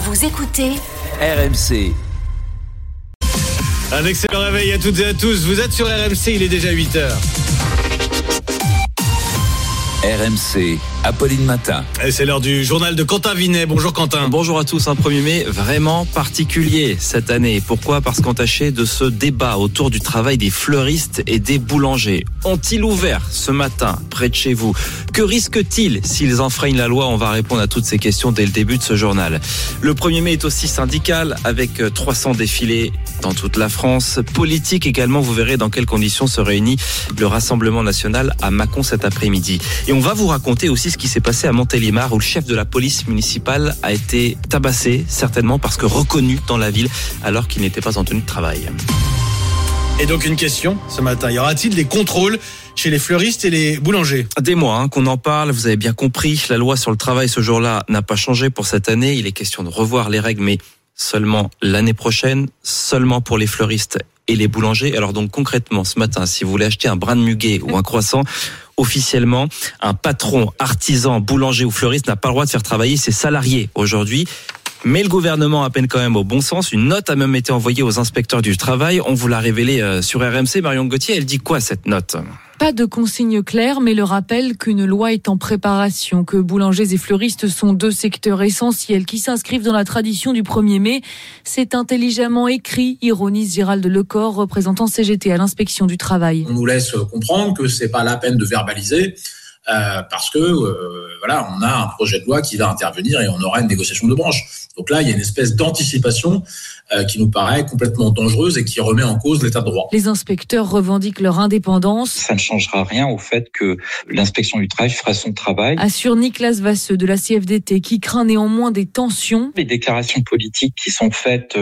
Vous écoutez RMC. Un excellent réveil à toutes et à tous. Vous êtes sur RMC, il est déjà 8h. RMC, Apolline Matin. Et c'est l'heure du journal de Quentin Vinet. Bonjour Quentin. Bonjour à tous, un 1er mai vraiment particulier cette année. Pourquoi ? Parce qu'entaché de ce débat autour du travail des fleuristes et des boulangers. Ont-ils ouvert ce matin près de chez vous ? Que risquent-ils s'ils enfreignent la loi ? On va répondre à toutes ces questions dès le début de ce journal. Le 1er mai est aussi syndical avec 300 défilés dans toute la France. Politique également, vous verrez dans quelles conditions se réunit le Rassemblement national à Mâcon cet après-midi. Et on va vous raconter aussi ce qui s'est passé à Montélimar où le chef de la police municipale a été tabassé, certainement parce que reconnu dans la ville alors qu'il n'était pas en tenue de travail. Et donc une question ce matin, y aura-t-il des contrôles chez les fleuristes et les boulangers ? Des mois qu'on en parle, vous avez bien compris, la loi sur le travail ce jour-là n'a pas changé pour cette année. Il est question de revoir les règles, mais seulement l'année prochaine, seulement pour les fleuristes et les boulangers. Alors donc concrètement, ce matin, si vous voulez acheter un brin de muguet ou un croissant, officiellement, un patron, artisan, boulanger ou fleuriste n'a pas le droit de faire travailler ses salariés aujourd'hui. Mais le gouvernement appelle quand même au bon sens. Une note a même été envoyée aux inspecteurs du travail. On vous l'a révélé sur RMC. Marion Gauthier, elle dit quoi cette note ? Pas de consigne claire, mais le rappel qu'une loi est en préparation, que boulangers et fleuristes sont deux secteurs essentiels qui s'inscrivent dans la tradition du 1er mai. C'est intelligemment écrit, ironise Gérald Lecor, représentant CGT à l'inspection du travail. On nous laisse comprendre que c'est pas la peine de verbaliser. Parce que on a un projet de loi qui va intervenir et on aura une négociation de branche. Donc là, il y a une espèce d'anticipation qui nous paraît complètement dangereuse et qui remet en cause l'état de droit. Les inspecteurs revendiquent leur indépendance. Ça ne changera rien au fait que l'inspection du travail fera son travail. Assure Nicolas Vasseux de la CFDT qui craint néanmoins des tensions. Les déclarations politiques qui sont faites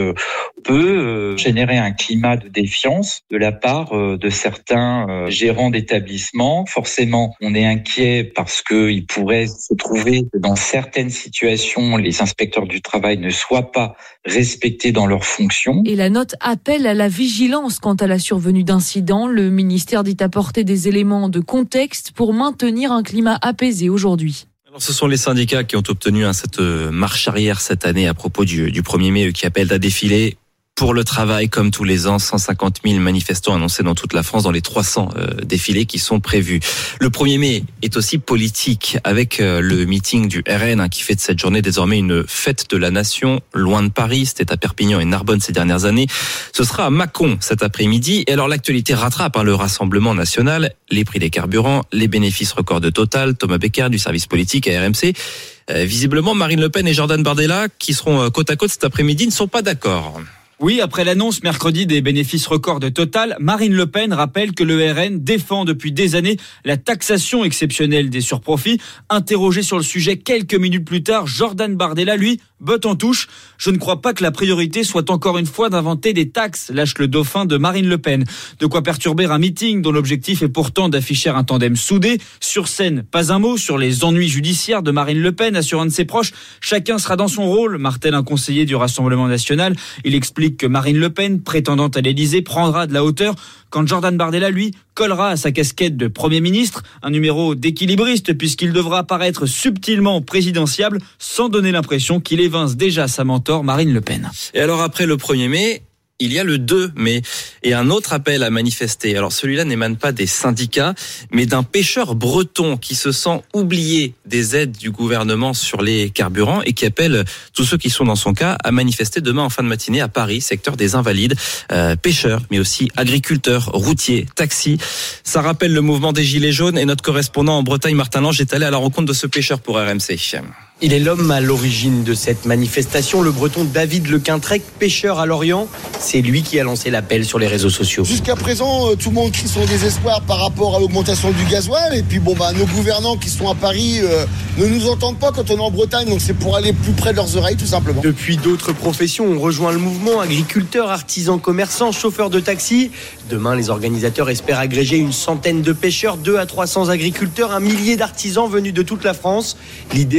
peuvent générer un climat de défiance de la part de certains gérants d'établissements. Forcément, on est inquiet parce qu'il pourrait se trouver que dans certaines situations, les inspecteurs du travail ne soient pas respectés dans leurs fonctions. Et la note appelle à la vigilance quant à la survenue d'incidents. Le ministère dit apporter des éléments de contexte pour maintenir un climat apaisé aujourd'hui. Alors, ce sont les syndicats qui ont obtenu cette marche arrière cette année à propos du 1er mai, qui appellent à défiler pour le travail, comme tous les ans, 150 000 manifestants annoncés dans toute la France dans les 300 défilés qui sont prévus. Le 1er mai est aussi politique avec le meeting du RN qui fait de cette journée désormais une fête de la nation, loin de Paris. C'était à Perpignan et Narbonne ces dernières années. Ce sera à Mâcon cet après-midi. Et alors l'actualité rattrape le Rassemblement national, les prix des carburants, les bénéfices records de Total, Thomas Becker du service politique à RMC. Visiblement, Marine Le Pen et Jordan Bardella, qui seront côte à côte cet après-midi, ne sont pas d'accord. Oui, après l'annonce mercredi des bénéfices records de Total, Marine Le Pen rappelle que le RN défend depuis des années la taxation exceptionnelle des surprofits. Interrogé sur le sujet quelques minutes plus tard, Jordan Bardella, lui, botte en touche. Je ne crois pas que la priorité soit encore une fois d'inventer des taxes, lâche le dauphin de Marine Le Pen. De quoi perturber un meeting dont l'objectif est pourtant d'afficher un tandem soudé. Sur scène, pas un mot sur les ennuis judiciaires de Marine Le Pen, assure un de ses proches. Chacun sera dans son rôle, martèle un conseiller du Rassemblement national. Il explique que Marine Le Pen, prétendante à l'Élysée, prendra de la hauteur quand Jordan Bardella, lui, collera à sa casquette de Premier ministre, un numéro d'équilibriste puisqu'il devra paraître subtilement présidentiable sans donner l'impression qu'il évince déjà sa mentor Marine Le Pen. Et alors après le 1er mai, il y a le 2 mai et un autre appel à manifester. Alors celui-là n'émane pas des syndicats, mais d'un pêcheur breton qui se sent oublié des aides du gouvernement sur les carburants et qui appelle tous ceux qui sont dans son cas à manifester demain en fin de matinée à Paris, secteur des Invalides. Pêcheurs, mais aussi agriculteurs, routiers, taxis. Ça rappelle le mouvement des Gilets jaunes et notre correspondant en Bretagne, Martin Lange, est allé à la rencontre de ce pêcheur pour RMC. Il est l'homme à l'origine de cette manifestation, le breton David Lequintrec, pêcheur à Lorient. C'est lui qui a lancé l'appel sur les réseaux sociaux. Jusqu'à présent, tout le monde crie son désespoir par rapport à l'augmentation du gasoil. Et puis nos gouvernants qui sont à Paris ne nous entendent pas quand on est en Bretagne. Donc c'est pour aller plus près de leurs oreilles, tout simplement. Depuis, d'autres professions ont rejoint le mouvement. Agriculteurs, artisans, commerçants, chauffeurs de taxi. Demain, les organisateurs espèrent agréger une centaine de pêcheurs, 200 à 300 agriculteurs, 1 millier d'artisans venus de toute la France. L'idée, selon Jean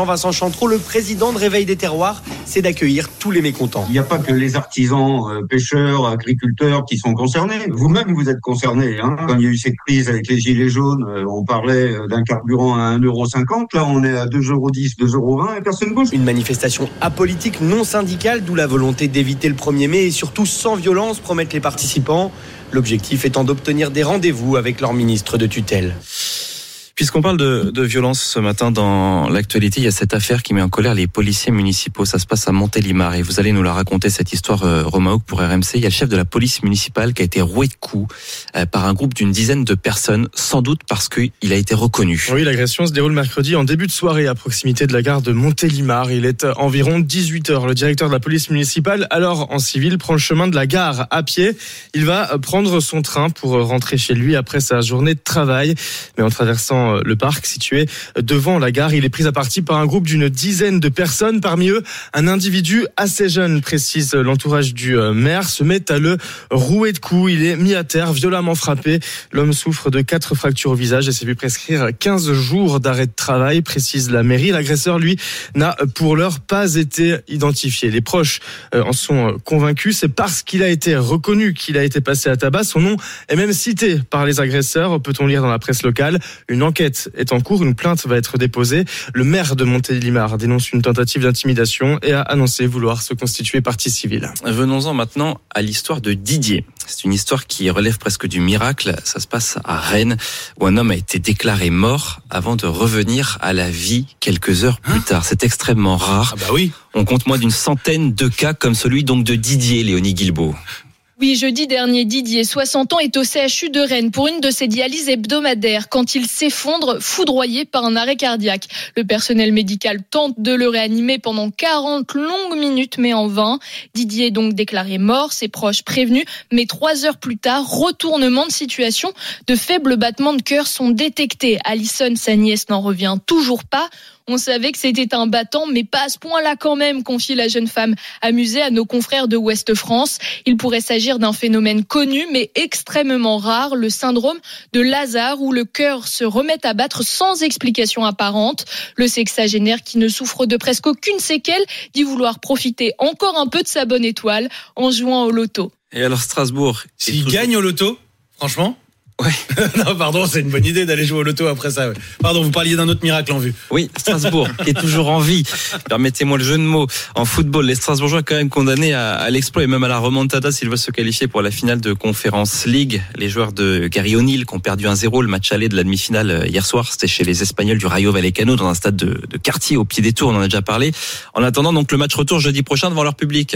Jean-Vincent Chantreau, le président de Réveil des Terroirs, c'est d'accueillir tous les mécontents. Il n'y a pas que les artisans, pêcheurs, agriculteurs qui sont concernés. Vous-même, vous êtes concernés. Quand il y a eu cette crise avec les gilets jaunes, on parlait d'un carburant à 1,50 €. Là, on est à 2,10 €, 2,20 € et personne ne bouge. Une manifestation apolitique, non syndicale, d'où la volonté d'éviter le 1er mai et surtout sans violence, promettent les participants. L'objectif étant d'obtenir des rendez-vous avec leur ministre de tutelle. Puisqu'on parle de violence ce matin dans l'actualité, il y a cette affaire qui met en colère les policiers municipaux. Ça se passe à Montélimar et vous allez nous la raconter, cette histoire, Romain Houck, pour RMC. Il y a le chef de la police municipale qui a été roué de coups par un groupe d'une dizaine de personnes, sans doute parce qu'il a été reconnu. Oui, l'agression se déroule mercredi en début de soirée à proximité de la gare de Montélimar. Il est environ 18h. Le directeur de la police municipale, alors en civil, prend le chemin de la gare à pied. Il va prendre son train pour rentrer chez lui après sa journée de travail. Mais en traversant le parc situé devant la gare, il est pris à partie par un groupe d'une dizaine de personnes. Parmi eux, un individu assez jeune, précise l'entourage du maire, se met à le rouer de coups. Il est mis à terre, violemment frappé. L'homme souffre de 4 fractures au visage et s'est vu prescrire 15 jours d'arrêt de travail, précise la mairie. L'agresseur, lui, n'a pour l'heure pas été identifié. Les proches en sont convaincus. C'est parce qu'il a été reconnu qu'il a été passé à tabac. Son nom est même cité par les agresseurs, peut-on lire dans la presse locale. Une enquête est en cours, une plainte va être déposée. Le maire de Montélimar dénonce une tentative d'intimidation et a annoncé vouloir se constituer partie civile. Venons-en maintenant à l'histoire de Didier. C'est une histoire qui relève presque du miracle. Ça se passe à Rennes, où un homme a été déclaré mort avant de revenir à la vie quelques heures plus tard. C'est extrêmement rare. Ah bah oui. On compte moins d'une centaine de cas comme celui donc de Didier, Léonie Guilbault. Oui, jeudi dernier, Didier, 60 ans, est au CHU de Rennes pour une de ses dialyses hebdomadaires quand il s'effondre, foudroyé par un arrêt cardiaque. Le personnel médical tente de le réanimer pendant 40 longues minutes, mais en vain. Didier est donc déclaré mort, ses proches prévenus, mais 3 heures plus tard, retournement de situation. De faibles battements de cœur sont détectés. Alison, sa nièce, n'en revient toujours pas. On savait que c'était un battant, mais pas à ce point-là quand même, confie la jeune femme, amusée à nos confrères de Ouest France. Il pourrait s'agir d'un phénomène connu, mais extrêmement rare, le syndrome de Lazare, où le cœur se remet à battre sans explication apparente. Le sexagénaire, qui ne souffre de presque aucune séquelle, dit vouloir profiter encore un peu de sa bonne étoile en jouant au loto. Et alors Strasbourg, s'il gagne au loto, franchement. Ouais. Non, pardon, c'est une bonne idée d'aller jouer au loto après ça. Ouais. Pardon, vous parliez d'un autre miracle en vue. Oui, Strasbourg, qui est toujours en vie. Permettez-moi le jeu de mots. En football, les Strasbourgeois quand même condamnés à l'exploit et même à la remontada s'ils veulent se qualifier pour la finale de Conference League. Les joueurs de Gary O'Neill qui ont perdu 1-0 le match aller de la demi-finale hier soir. C'était chez les Espagnols du Rayo Vallecano dans un stade de quartier au pied des Tours. On en a déjà parlé. En attendant donc le match retour jeudi prochain devant leur public.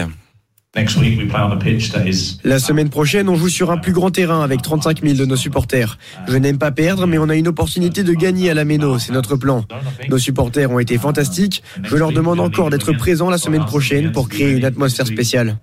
La semaine prochaine, on joue sur un plus grand terrain avec 35 000 de nos supporters. Je n'aime pas perdre, mais on a une opportunité de gagner à la Méno, c'est notre plan. Nos supporters ont été fantastiques. Je leur demande encore d'être présents la semaine prochaine pour créer une atmosphère spéciale.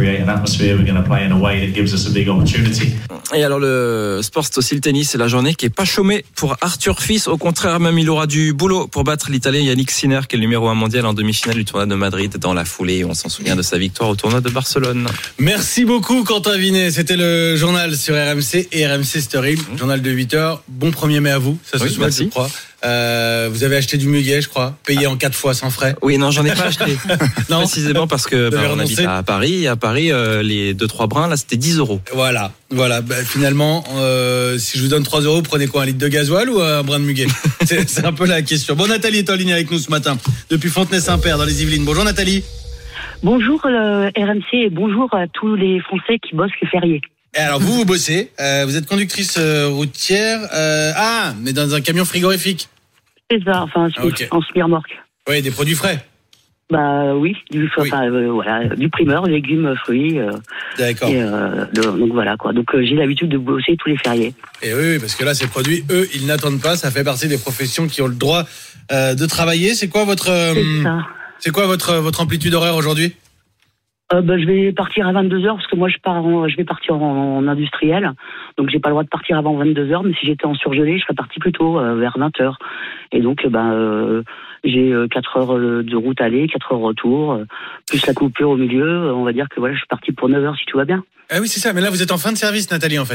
Et alors le sport, c'est aussi le tennis. C'est la journée qui est pas chômée pour Arthur Fils. Au contraire, même il aura du boulot pour battre l'Italien Yannick Sinner, qui est le numéro 1 mondial en demi-finale du tournoi de Madrid dans la foulée. On s'en souvient de sa victoire au tournoi de Barcelone. Merci beaucoup Quentin Vinet. C'était le journal sur RMC et RMC Story. Journal de 8h. Bon 1er mai à vous. Ça se souhaite, je crois. Vous avez acheté du muguet, je crois, payé en 4 fois sans frais. Oui, non, j'en ai pas acheté. Non. Précisément parce que on habite à Paris. Et à Paris, les 2-3 brins, là, c'était 10 €. Voilà. Finalement, si je vous donne 3 €, prenez quoi, un litre de gasoil ou un brin de muguet? C'est un peu la question. Bon, Nathalie est en ligne avec nous ce matin, depuis Fontenay-Saint-Père, dans les Yvelines. Bonjour Nathalie. Bonjour RMC et bonjour à tous les Français qui bossent le férié. Et alors vous bossez, vous êtes conductrice routière, mais dans un camion frigorifique. C'est ça, enfin en semi-remorque. Oui, des produits frais. Bah oui, du primeur, légumes, fruits. D'accord. Donc voilà quoi. Donc j'ai l'habitude de bosser tous les fériés. Et oui, parce que là ces produits, eux, ils n'attendent pas. Ça fait partie des professions qui ont le droit de travailler. C'est quoi votre amplitude horaire aujourd'hui? Je vais partir à 22h parce que moi je vais partir en industriel, donc j'ai pas le droit de partir avant 22h, mais si j'étais en surgelé, je serais parti plutôt vers 20h. Et donc j'ai 4 heures de route aller, 4 heures retour, plus la coupure au milieu, on va dire que voilà, je suis parti pour 9h si tout va bien. Ah oui, c'est ça, mais là vous êtes en fin de service Nathalie en fait.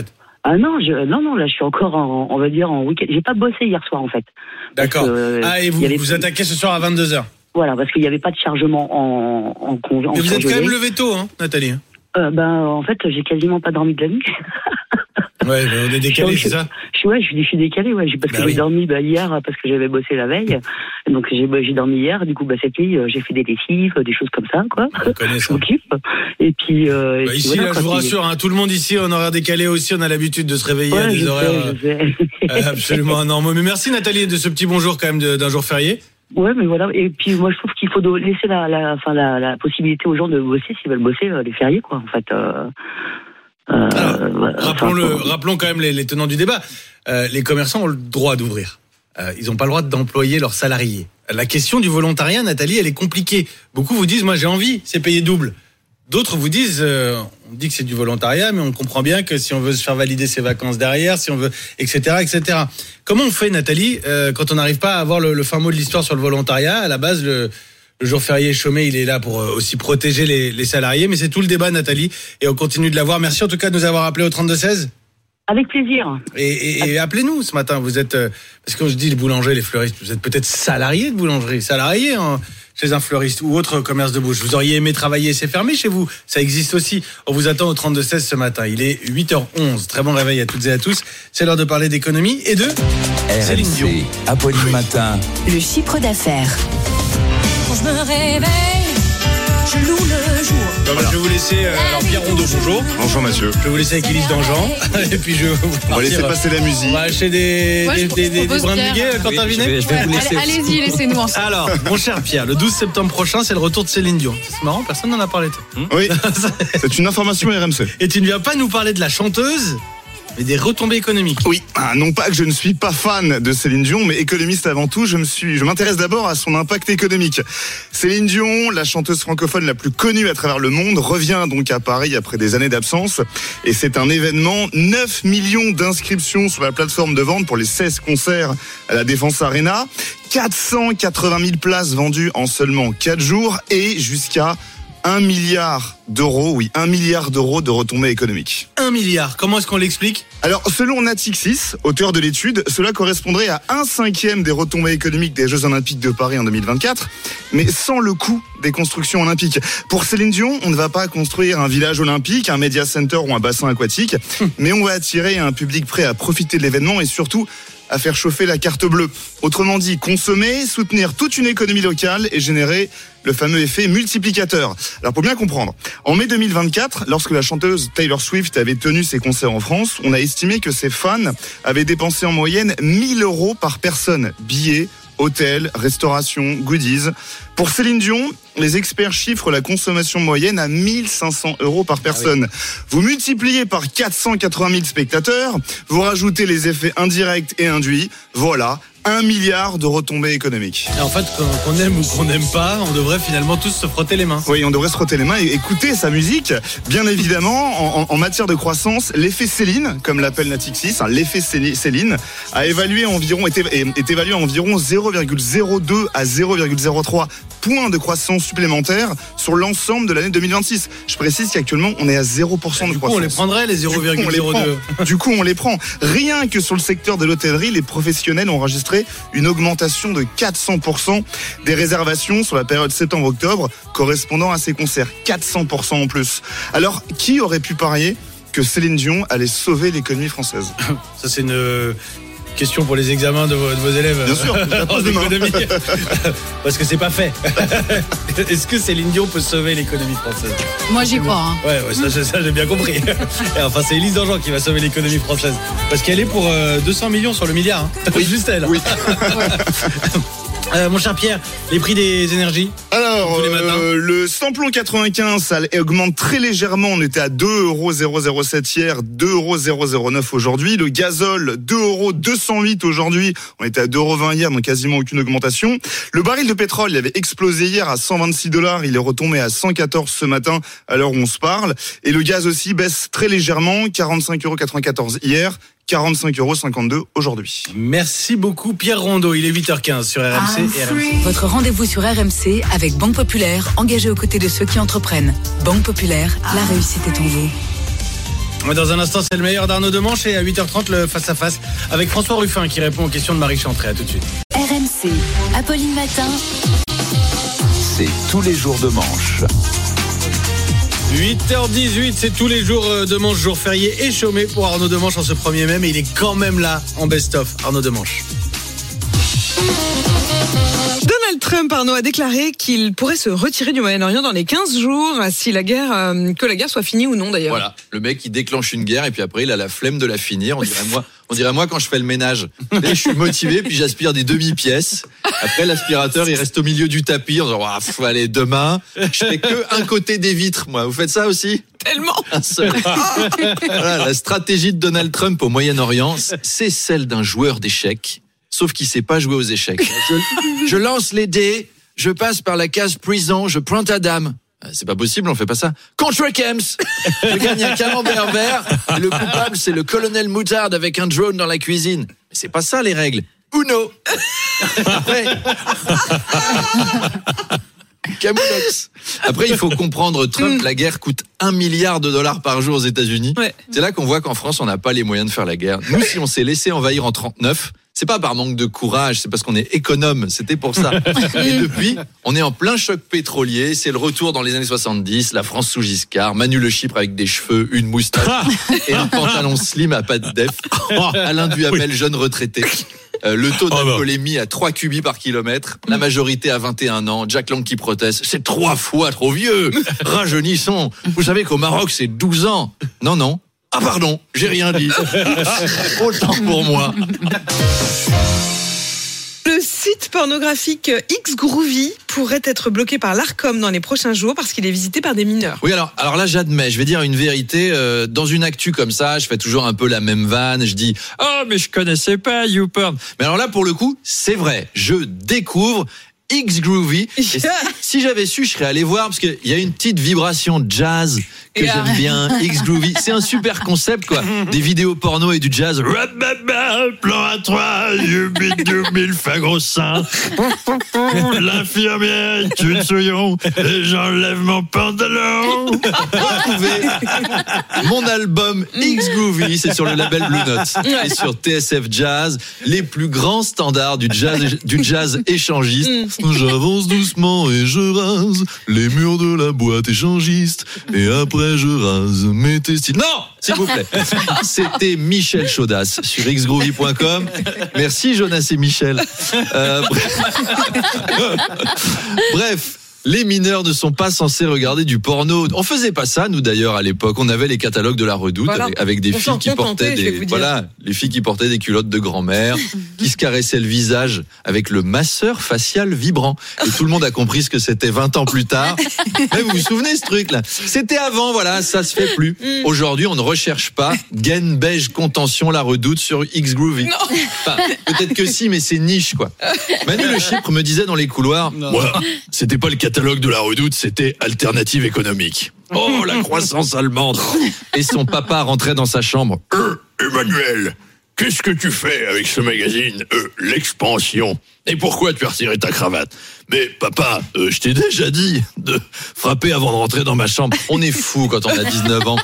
non, là je suis encore on va dire en week-end. J'ai pas bossé hier soir en fait. D'accord. Et vous attaquez ce soir à 22h. Voilà, parce qu'il n'y avait pas de chargement en Mais vous êtes quand même levé tôt, hein, Nathalie. En fait, j'ai quasiment pas dormi de la nuit. Ouais, on est décalé, c'est ça? Je suis décalé, parce que j'ai dormi hier parce que j'avais bossé la veille. Donc j'ai dormi hier, du coup cette nuit j'ai fait des lessives, des choses comme ça, quoi. On connaît ça. Je m'occupe. Et puis ici, voilà, je vous rassure, tout le monde ici en horaire décalé aussi, on a l'habitude de se réveiller à des horaires absolument anormaux. Mais merci Nathalie de ce petit bonjour quand même d'un jour férié. Ouais, mais voilà. Et puis moi je trouve qu'il faut laisser la possibilité aux gens de bosser s'ils veulent bosser les fériés, quoi, en fait. Rappelons quand même les tenants du débat. Les commerçants ont le droit d'ouvrir. Ils n'ont pas le droit d'employer leurs salariés. La question du volontariat, Nathalie, elle est compliquée. Beaucoup vous disent, moi j'ai envie, c'est payé double. D'autres vous disent, on dit que c'est du volontariat, mais on comprend bien que si on veut se faire valider ses vacances derrière, si on veut, etc., etc. Comment on fait, Nathalie, quand on n'arrive pas à avoir le fin mot de l'histoire sur le volontariat? À la base, le jour férié chômé, il est là pour aussi protéger les salariés, mais c'est tout le débat, Nathalie, et on continue de l'avoir. Merci en tout cas de nous avoir appelé au 32-16. Avec plaisir. Et appelez-nous ce matin. Vous êtes, parce que quand je dis les boulangers, les fleuristes, vous êtes peut-être salariés de boulangerie, salariés chez un fleuriste ou autre commerce de bouche. Vous auriez aimé travailler, c'est fermé chez vous. Ça existe aussi. On vous attend au 32-16 ce matin. Il est 8h11. Très bon réveil à toutes et à tous. C'est l'heure de parler d'économie et de Céline Dion. Apolline Matin. Le chiffre d'affaires. Quand je me réveille, je loue le jour. Je vais vous laisser. Alors Pierre Rondeau, bonjour. Bonjour Mathieu. Je vais vous laisser avec Élise Dangean. Et puis on va laisser passer la musique. On va acheter des brins de muguet, Quentin Vinet. Allez-y, laissez-nous ensemble. Alors, mon cher Pierre, le 12 septembre prochain, c'est le retour de Céline Dion. C'est marrant, personne n'en a parlé. Oui, c'est une information RMC. Et tu ne viens pas nous parler de la chanteuse, mais des retombées économiques. Oui, non pas que je ne suis pas fan de Céline Dion, mais économiste avant tout, je m'intéresse d'abord à son impact économique. Céline Dion, la chanteuse francophone la plus connue à travers le monde, revient donc à Paris après des années d'absence. Et c'est un événement, 9 millions d'inscriptions sur la plateforme de vente pour les 16 concerts à la Défense Arena, 480 000 places vendues en seulement 4 jours et jusqu'à 1 milliard d'euros, 1 milliard d'euros de retombées économiques. 1 milliard, comment est-ce qu'on l'explique? Alors, selon Natixis, auteur de l'étude, cela correspondrait à 1/5 des retombées économiques des Jeux Olympiques de Paris en 2024, mais sans le coût des constructions olympiques. Pour Céline Dion, on ne va pas construire un village olympique, un media center ou un bassin aquatique, mais on va attirer un public prêt à profiter de l'événement et surtout à faire chauffer la carte bleue. Autrement dit, consommer, soutenir toute une économie locale et générer le fameux effet multiplicateur. Alors pour bien comprendre, en mai 2024, lorsque la chanteuse Taylor Swift avait tenu ses concerts en France, on a estimé que ses fans avaient dépensé en moyenne 1 000 euros par personne. Billets, hôtels, restauration, goodies. Pour Céline Dion, les experts chiffrent la consommation moyenne à 1 500 euros par personne. Ah oui. Vous multipliez par 480 000 spectateurs, vous rajoutez les effets indirects et induits, voilà, 1 milliard de retombées économiques. Et en fait, qu'on aime ou qu'on n'aime pas, on devrait finalement tous se frotter les mains. Oui, on devrait se frotter les mains et écouter sa musique. Bien évidemment, en matière de croissance, l'effet Céline, comme l'appelle Natixis, l'effet Céline, est évalué à environ 0,02 à 0,03 points de croissance supplémentaire sur l'ensemble de l'année 2026. Je précise qu'actuellement, on est à 0% de croissance. Du coup, on les prendrait, les 0,02. Du coup, on les prend. Rien que sur le secteur de l'hôtellerie, les professionnels ont enregistré une augmentation de 400% des réservations sur la période septembre-octobre correspondant à ces concerts. 400% en plus. Alors, qui aurait pu parier que Céline Dion allait sauver l'économie française? Ça, c'est une question pour les examens de vos élèves. Bien sûr, en économie. Parce que c'est pas fait. Est-ce que Céline Dion peut sauver l'économie française? Moi, j'y crois. Ouais, ça j'ai bien compris. Et enfin, c'est Élise Dangean qui va sauver l'économie française. Parce qu'elle est pour 200 millions sur le milliard. Hein. Oui. Juste elle. Oui. Mon cher Pierre, les prix des énergies? Alors, le samplon 95, ça augmente très légèrement. On était à 2,007 hier, 2,009 aujourd'hui. Le gazole, 2,208 aujourd'hui. On était à 2,20 hier, donc quasiment aucune augmentation. Le baril de pétrole, il avait explosé hier à $126. Il est retombé à 114 ce matin, à l'heure où on se parle. Et le gaz aussi baisse très légèrement, 45,94 hier. 45,52 aujourd'hui. Merci beaucoup Pierre Rondeau, il est 8h15 sur RMC et RMC. Votre rendez-vous sur RMC avec Banque Populaire, engagée aux côtés de ceux qui entreprennent. Banque Populaire, la réussite est en vous. Dans un instant, c'est le meilleur d'Arnaud Demanche et à 8h30, le face-à-face avec François Ruffin qui répond aux questions de Marie Chantré. À tout de suite. RMC, Apolline Matin. C'est tous les jours de manche. 8h18, c'est tous les jours de manche, jour férié et chômé pour Arnaud Demanche en ce 1er mai, mais il est quand même là en best-of. Arnaud Demanche. Donald Trump, Arnaud, a déclaré qu'il pourrait se retirer du Moyen-Orient dans les 15 jours, si la guerre, que la guerre soit finie ou non d'ailleurs. Voilà, le mec il déclenche une guerre et puis après il a la flemme de la finir. On dirait moi quand je fais le ménage. Et je suis motivé puis j'aspire des demi-pièces. Après l'aspirateur il reste au milieu du tapis. On se dit allez demain, je fais que un côté des vitres moi. Vous faites ça aussi ? Tellement. Un seul. Voilà, la stratégie de Donald Trump au Moyen-Orient, c'est celle d'un joueur d'échecs. Sauf qu'il sait pas jouer aux échecs. Je lance les dés, je passe par la case prison, je pointe à dame. C'est pas possible, on fait pas ça. Contre Kems, je gagne un camembert vert, et le coupable c'est le colonel Moutarde avec un drone dans la cuisine. Mais c'est pas ça les règles. Uno. Après, Camoulox. Après, il faut comprendre, Trump, la guerre coûte $1 milliard par jour aux États-Unis. Ouais. C'est là qu'on voit qu'en France, on n'a pas les moyens de faire la guerre. Nous, si on s'est laissé envahir en 39, c'est pas par manque de courage, c'est parce qu'on est économe. C'était pour ça. Et depuis, on est en plein choc pétrolier. C'est le retour dans les années 70, la France sous Giscard, Manu Le Chypre avec des cheveux, une moustache et un pantalon slim à pattes d'Ef. Alain Duhamel, jeune retraité. Le taux d'alcoolémie à 3 cubis par kilomètre. La majorité à 21 ans. Jack Lang qui proteste. C'est 3 fois trop vieux. Rajeunissons. Vous savez qu'au Maroc, c'est 12 ans. Non. Ah pardon, j'ai rien dit. Autant pour moi. Le site pornographique Xgroovy pourrait être bloqué par l'Arcom dans les prochains jours parce qu'il est visité par des mineurs. Oui, alors là, j'admets. Je vais dire une vérité. Dans une actu comme ça, je fais toujours un peu la même vanne. Je dis « Oh, mais je connaissais pas YouPorn ». Mais alors là, pour le coup, c'est vrai. Je découvre Xgroovy. Si j'avais su, je serais allé voir parce qu'il y a une petite vibration jazz que j'aime bien. Xgroovy, c'est un super concept quoi. Des vidéos porno et du jazz. Plan à 3, mille fa gros sein. L'infirmière est une souillon et j'enlève mon pantalon. Retrouvez mon album Xgroovy, c'est sur le label Blue Note et sur TSF Jazz, les plus grands standards du jazz échangiste. J'avance doucement et je rase les murs de la boîte échangiste et après je rase mes testicules. Non, s'il vous plaît. C'était Michel Chaudas sur xgroovy.com. Merci Jonas et Michel. Bref. Les mineurs ne sont pas censés regarder du porno. On faisait pas ça, nous d'ailleurs à l'époque. On avait les catalogues de la Redoute avec des filles qui portaient les filles qui portaient des culottes de grand-mère, qui se caressaient le visage avec le masseur facial vibrant. Et tout le monde a compris ce que c'était 20 ans plus tard. Mais vous vous souvenez ce truc-là ? C'était avant, voilà, ça se fait plus. Aujourd'hui, on ne recherche pas gaine beige contention la Redoute sur Xgroovy. Enfin, peut-être que si, mais c'est niche quoi. Manu Le Chypre me disait dans les couloirs, c'était pas le catalogue de la Redoute, c'était Alternative économique. Oh, la croissance allemande. Et son papa rentrait dans sa chambre. Emmanuel, qu'est-ce que tu fais avec ce magazine L'Expansion. Et pourquoi tu as retiré ta cravate ? Mais papa, je t'ai déjà dit de frapper avant de rentrer dans ma chambre. On est fou quand on a 19 ans.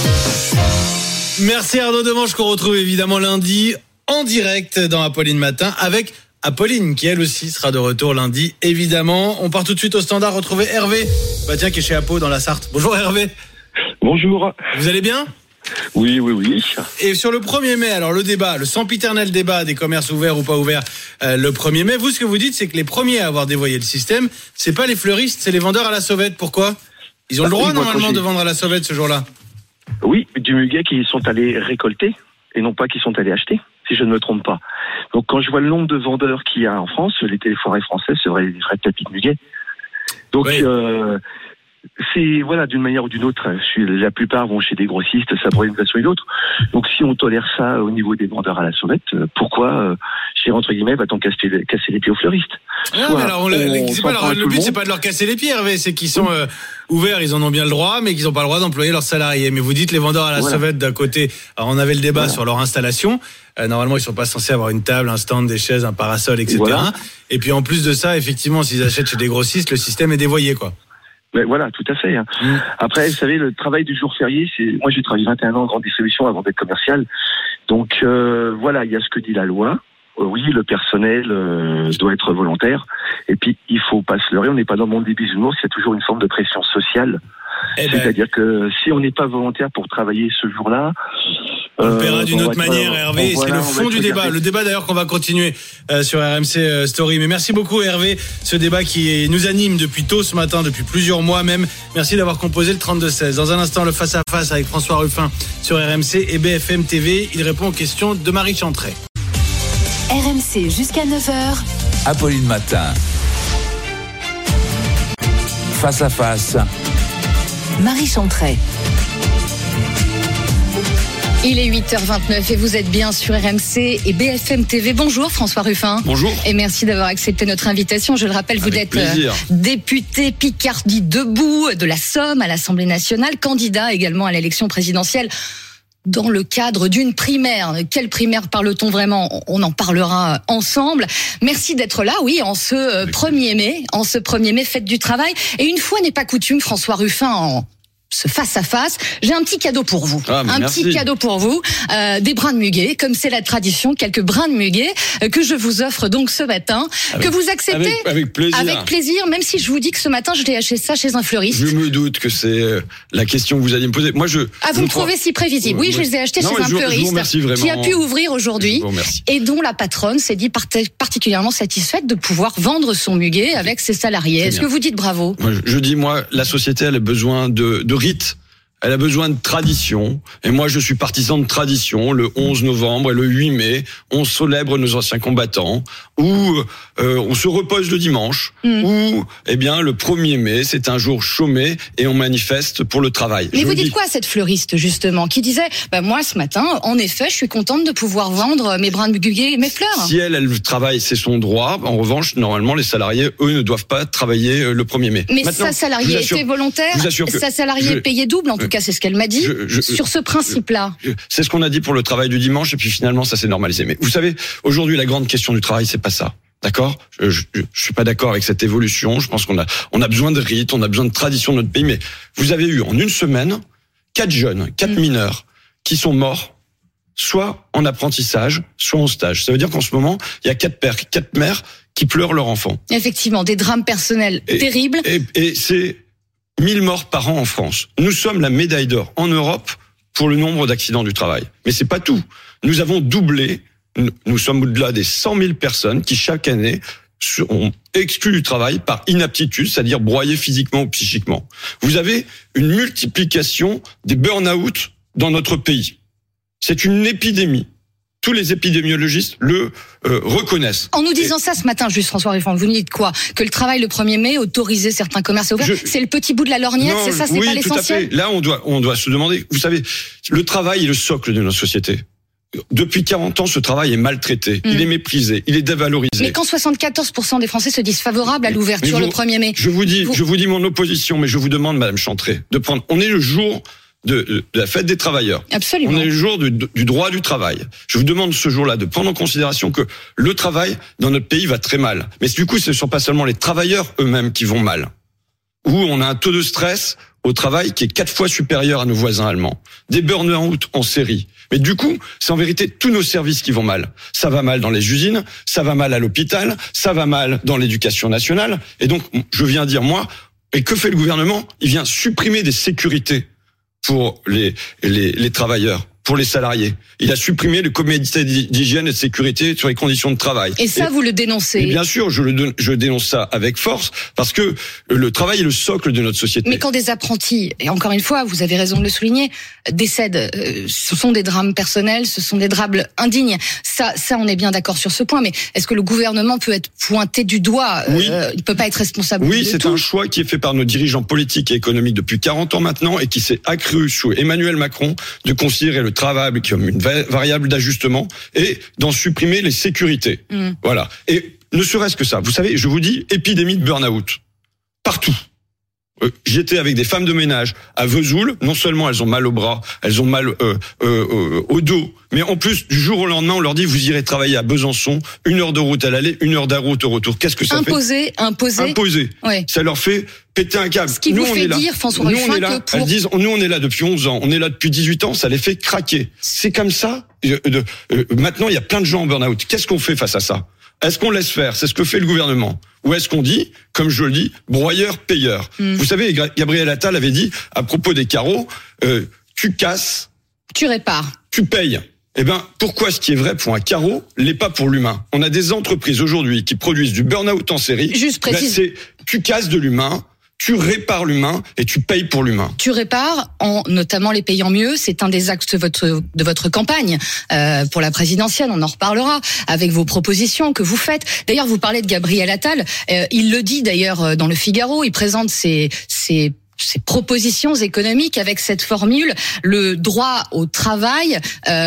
Merci Arnaud Demanche qu'on retrouve évidemment lundi en direct dans Apolline Matin avec Apolline qui elle aussi sera de retour lundi évidemment. On part tout de suite au standard retrouver Hervé qui est chez Apo dans la Sarthe. Bonjour Hervé. Bonjour. Vous allez bien ? Oui. Et sur le 1er mai, alors le débat, le sempiternel débat des commerces ouverts ou pas ouverts le 1er mai, vous ce que vous dites c'est que les premiers à avoir dévoyé le système, c'est pas les fleuristes, c'est les vendeurs à la sauvette. Pourquoi ? Ils ont le droit normalement de vendre à la sauvette ce jour-là. Oui, du muguet qu'ils sont allés récolter et non pas qu'ils sont allés acheter, si je ne me trompe pas. Donc quand je vois le nombre de vendeurs qu'il y a en France, les téléforêts français, c'est vrai, les vrais tapis de muguet. Donc c'est d'une manière ou d'une autre, la plupart vont chez des grossistes, ça pour une façon ou une autre. Donc si on tolère ça au niveau des vendeurs à la sauvette, pourquoi, entre guillemets, va-t-on casser les pieds aux fleuristes ? Le but c'est pas de leur casser les pieds, Hervé, c'est qu'ils sont ouverts, ils en ont bien le droit, mais qu'ils n'ont pas le droit d'employer leurs salariés. Mais vous dites les vendeurs à la sauvette d'un côté, alors on avait le débat sur leur installation. Normalement, ils sont pas censés avoir une table, un stand, des chaises, un parasol, etc. Et puis en plus de ça, effectivement, s'ils achètent chez des grossistes, le système est dévoyé, quoi. Mais voilà, tout à fait. Après, vous savez, le travail du jour férié, moi j'ai travaillé 21 ans en grande distribution avant d'être commercial. Donc voilà, il y a ce que dit la loi. Oui, le personnel doit être volontaire. Et puis, il faut pas se leurrer, on n'est pas dans le monde des bisounours, il y a toujours une forme de pression sociale. C'est-à-dire que si on n'est pas volontaire pour travailler ce jour-là... On le paiera d'une autre manière, Hervé. C'est le fond du débat. Le débat d'ailleurs qu'on va continuer sur RMC Story. Mais merci beaucoup, Hervé. Ce débat qui nous anime depuis tôt ce matin, depuis plusieurs mois même. Merci d'avoir composé le 32-16. Dans un instant, le face-à-face avec François Ruffin sur RMC et BFM TV. Il répond aux questions de Marie Chantret. RMC jusqu'à 9h. Apolline Matin. Face à face. Marie Chantret. Il est 8h29 et vous êtes bien sur RMC et BFM TV. Bonjour François Ruffin. Bonjour. Et merci d'avoir accepté notre invitation. Je le rappelle, vous êtes député Picardie Debout de la Somme à l'Assemblée nationale, candidat également à l'élection présidentielle dans le cadre d'une primaire. Quelle primaire parle-t-on vraiment ? On en parlera ensemble. Merci d'être là, oui, en ce 1er mai, fête du travail. Et une fois n'est pas coutume, François Ruffin, en ce face-à-face, j'ai un petit cadeau pour vous. Petit cadeau pour vous, des brins de muguet, comme c'est la tradition, quelques brins de muguet que je vous offre donc ce matin, que vous acceptez avec plaisir. Avec plaisir, même si je vous dis que ce matin, je l'ai acheté ça chez un fleuriste. Je me doute que c'est la question que vous alliez me poser. Moi, vous me trouvez si prévisible. Oui, je les ai achetés chez un fleuriste qui a pu ouvrir aujourd'hui et dont la patronne s'est dit particulièrement satisfaite de pouvoir vendre son muguet avec ses salariés. Est-ce que vous dites bravo ? Je dis, la société, elle a besoin de rite. Elle a besoin de tradition. Et moi, je suis partisan de tradition. Le 11 novembre et le 8 mai, on célèbre nos anciens combattants. Ou on se repose le dimanche. Ou, le 1er mai, c'est un jour chômé et on manifeste pour le travail. Mais vous dites quoi à cette fleuriste, justement, qui disait, moi, ce matin, en effet, je suis contente de pouvoir vendre mes brins de muguet et mes fleurs. Si elle travaille, c'est son droit. En revanche, normalement, les salariés, eux, ne doivent pas travailler le 1er mai. Mais sa salariée était volontaire. Sa salariée est payée double, en tout cas, c'est ce qu'elle m'a dit. Sur ce principe-là. C'est ce qu'on a dit pour le travail du dimanche, et puis finalement, ça s'est normalisé. Mais vous savez, aujourd'hui, la grande question du travail, c'est pas ça. D'accord ? Je suis pas d'accord avec cette évolution. Je pense qu'on a besoin de rites, on a besoin de tradition de notre pays. Mais vous avez eu, en une semaine, 4 mineurs, qui sont morts, soit en apprentissage, soit en stage. Ça veut dire qu'en ce moment, il y a 4 pères, 4 mères qui pleurent leur enfant. Effectivement, des drames personnels terribles. Et c'est 1000 morts par an en France. Nous sommes la médaille d'or en Europe pour le nombre d'accidents du travail. Mais c'est pas tout. Nous avons doublé, nous sommes au-delà des 100 000 personnes qui chaque année sont exclues du travail par inaptitude, c'est-à-dire broyées physiquement ou psychiquement. Vous avez une multiplication des burn-out dans notre pays. C'est une épidémie. Tous les épidémiologistes le reconnaissent. En nous disant ça ce matin, juste François Ruffin, vous nous dites quoi ? Que le travail le 1er mai, autoriser certains commerces à ouvrir, c'est le petit bout de la lorgnette, c'est ça, c'est pas l'essentiel ? Oui, tout à fait. Là, on doit se demander, vous savez, le travail est le socle de notre société. Depuis 40 ans, ce travail est maltraité, il est méprisé, il est dévalorisé. Mais quand 74% des Français se disent favorables à l'ouverture le 1er mai... Je vous dis mon opposition, mais je vous demande, Madame Chantret, de prendre... On est le jour de la fête des travailleurs. Absolument. On est le jour du droit du travail. Je vous demande ce jour-là de prendre en considération que le travail dans notre pays va très mal. Mais du coup, ce ne sont pas seulement les travailleurs eux-mêmes qui vont mal. Où on a un taux de stress au travail qui est 4 fois supérieur à nos voisins allemands. Des burn-out en série. Mais du coup, c'est en vérité tous nos services qui vont mal. Ça va mal dans les usines, ça va mal à l'hôpital, ça va mal dans l'éducation nationale. Et donc, je viens dire, et que fait le gouvernement ? Il vient supprimer des sécurités pour les travailleurs, pour les salariés. Il a supprimé le comité d'hygiène et de sécurité sur les conditions de travail. Et ça, vous le dénoncez ? Et bien sûr, je dénonce ça avec force, parce que le travail est le socle de notre société. Mais quand des apprentis, et encore une fois, vous avez raison de le souligner, décèdent, ce sont des drames personnels, ce sont des drames indignes. Ça, on est bien d'accord sur ce point, mais est-ce que le gouvernement peut être pointé du doigt ? Oui. Il peut pas être responsable de tout. Oui, c'est un choix qui est fait par nos dirigeants politiques et économiques depuis 40 ans maintenant, et qui s'est accru sous Emmanuel Macron de considérer le travail comme une variable d'ajustement et d'en supprimer les sécurités. Voilà. Et ne serait-ce que ça, vous savez, je vous dis, épidémie de burn-out. Partout. J'étais avec des femmes de ménage à Vesoul. Non seulement elles ont mal au bras, elles ont mal au dos, mais en plus du jour au lendemain, on leur dit vous irez travailler à Besançon, 1 heure de route à l'aller, 1 heure de route au retour. Qu'est-ce que ça fait ? Imposé. Ouais. Ça leur fait péter un câble. Ce qui vous fait dire, François Ruffin, que pour... Elles disent nous on est là depuis 11 ans, on est là depuis 18 ans, ça les fait craquer. C'est comme ça. Maintenant, il y a plein de gens en burn-out. Qu'est-ce qu'on fait face à ça ? Est-ce qu'on laisse faire ? C'est ce que fait le gouvernement. Ou est-ce qu'on dit, comme je le dis, broyeur, payeur ? Vous savez, Gabriel Attal avait dit, à propos des carreaux, tu casses... Tu répares. Tu payes. Eh ben, pourquoi ce qui est vrai pour un carreau l'est pas pour l'humain ? On a des entreprises aujourd'hui qui produisent du burn-out en série. Juste précise. Tu casses de l'humain, tu répares l'humain et tu payes pour l'humain. Tu répares en notamment les payant mieux. C'est un des axes de votre campagne pour la présidentielle. On en reparlera avec vos propositions que vous faites. D'ailleurs, vous parlez de Gabriel Attal. Il le dit d'ailleurs dans le Figaro. Il présente ses propositions économiques avec cette formule, le droit au travail,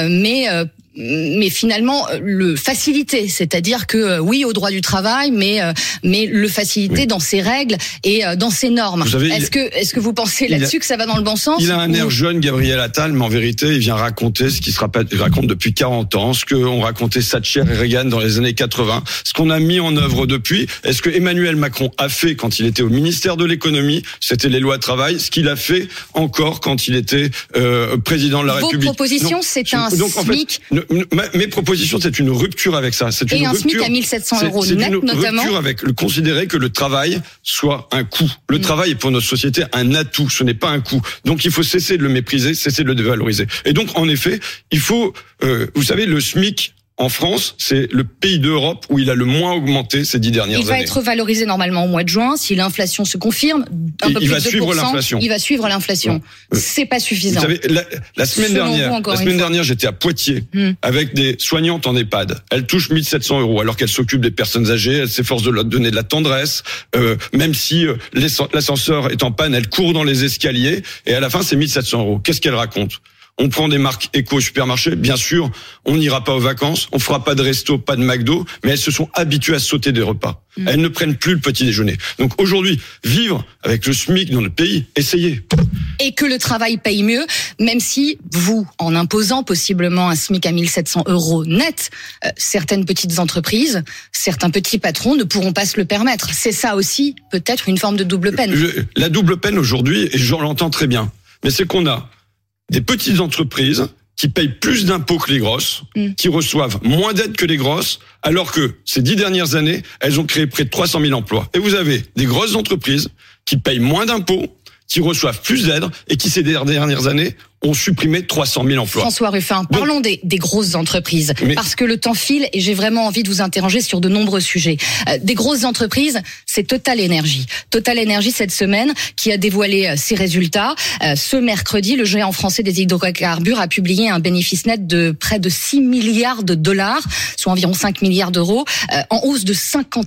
mais finalement le faciliter, c'est-à-dire que oui au droit du travail, mais le faciliter dans ses règles et dans ses normes. Est-ce que vous pensez là-dessus que ça va dans le bon sens ? Il a un air jeune, Gabriel Attal, mais en vérité, il vient raconter ce qui se raconte depuis 40 ans, ce qu'ont raconté Thatcher et Reagan dans les années 80, ce qu'on a mis en œuvre depuis. Est-ce que Emmanuel Macron a fait quand il était au ministère de l'économie, c'était les lois de travail, ce qu'il a fait encore quand il était président de la République. Vos propositions, c'est un SMIC. Mes propositions, c'est une rupture avec ça. C'est une rupture, SMIC à 1 700 € net, notamment. C'est une rupture avec le considérer que le travail soit un coût. Le travail est pour notre société un atout, ce n'est pas un coût. Donc il faut cesser de le mépriser, cesser de le dévaloriser. Et donc en effet, il faut, vous savez, le SMIC en France, c'est le pays d'Europe où il a le moins augmenté ces 10 dernières années. Il va être valorisé normalement au mois de juin. Si l'inflation se confirme, un peu plus de 2%, il va suivre l'inflation. C'est pas suffisant. Vous savez, la semaine dernière, j'étais à Poitiers avec des soignantes en EHPAD. Elles touchent 1 700 € alors qu'elles s'occupent des personnes âgées. Elles s'efforcent de leur donner de la tendresse. Même si l'ascenseur est en panne, elles courent dans les escaliers. Et à la fin, c'est 1 700 €. Qu'est-ce qu'elles racontent ? On prend des marques éco au supermarché, bien sûr, on n'ira pas aux vacances, on fera pas de resto, pas de McDo, mais elles se sont habituées à sauter des repas. Elles ne prennent plus le petit déjeuner. Donc aujourd'hui, vivre avec le SMIC dans le pays, essayez. Et que le travail paye mieux, même si vous, en imposant possiblement un SMIC à 1 700 € net, certaines petites entreprises, certains petits patrons ne pourront pas se le permettre. C'est ça aussi, peut-être, une forme de double peine. La double peine aujourd'hui, et j'en l'entends très bien, mais c'est qu'on a des petites entreprises qui payent plus d'impôts que les grosses, qui reçoivent moins d'aides que les grosses, alors que ces 10 dernières années, elles ont créé près de 300 000 emplois. Et vous avez des grosses entreprises qui payent moins d'impôts, qui reçoivent plus d'aides et qui, ces dernières années, ont supprimé 300 000 emplois. François Ruffin, parlons des grosses entreprises, parce que le temps file et j'ai vraiment envie de vous interroger sur de nombreux sujets. Des grosses entreprises, c'est Total Energy. Total Energy, cette semaine, qui a dévoilé ses résultats. Ce mercredi, le géant français des hydrocarbures a publié un bénéfice net de près de 6 milliards de dollars, soit environ 5 milliards d'euros, en hausse de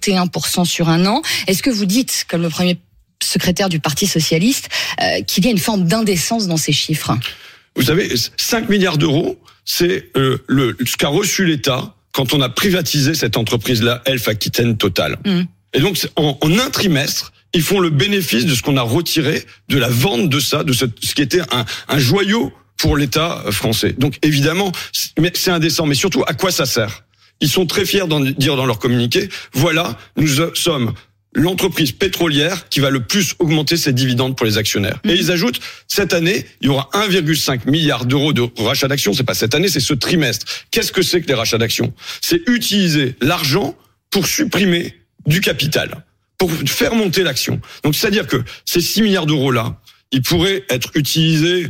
51% sur un an. Est-ce que vous dites, comme le premier secrétaire du Parti socialiste, qu'il y a une forme d'indécence dans ces chiffres? Vous savez, 5 milliards d'euros, c'est ce qu'a reçu l'État quand on a privatisé cette entreprise-là, Elf Aquitaine Total. Et donc, en un trimestre, ils font le bénéfice de ce qu'on a retiré de la vente de ça, de ce qui était un joyau pour l'État français. Donc, évidemment, c'est indécent. Mais surtout, à quoi ça sert? Ils sont très fiers d'en dire dans leur communiqué, voilà, nous sommes l'entreprise pétrolière qui va le plus augmenter ses dividendes pour les actionnaires. Et ils ajoutent, cette année, il y aura 1,5 milliard d'euros de rachat d'actions. C'est pas cette année, c'est ce trimestre. Qu'est-ce que c'est que les rachats d'actions? C'est utiliser l'argent pour supprimer du capital, pour faire monter l'action. Donc, c'est-à-dire que ces 6 milliards d'euros-là, ils pourraient être utilisés,